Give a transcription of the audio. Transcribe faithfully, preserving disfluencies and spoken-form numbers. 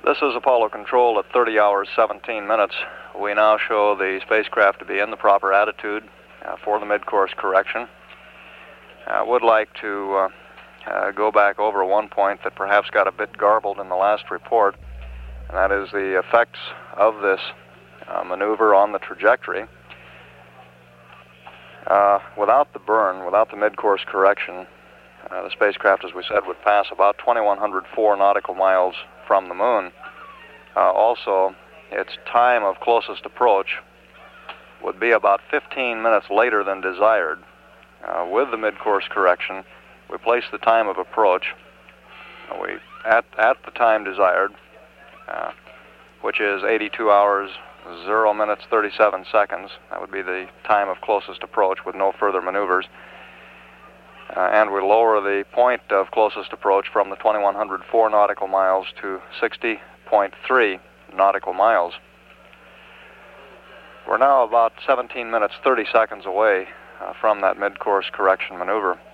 This is Apollo Control at thirty hours, seventeen minutes. We now show the spacecraft to be in the proper attitude uh, for the mid-course correction. I would like to uh, uh, go back over one point that perhaps got a bit garbled in the last report, and that is the effects of this uh, maneuver on the trajectory. Uh, without the burn, without the mid-course correction, uh, the spacecraft, as we said, would pass about twenty-one hundred four nautical miles from the moon. Uh, also, its time of closest approach would be about fifteen minutes later than desired. Uh, with the mid-course correction, we place the time of approach uh, we at, at the time desired, uh, which is eighty-two hours, zero minutes, thirty-seven seconds. That would be the time of closest approach with no further maneuvers. Uh, and we lower the point of closest approach from the twenty-one hundred four nautical miles to sixty point three nautical miles. We're now about seventeen minutes, thirty seconds away uh, from that mid-course correction maneuver.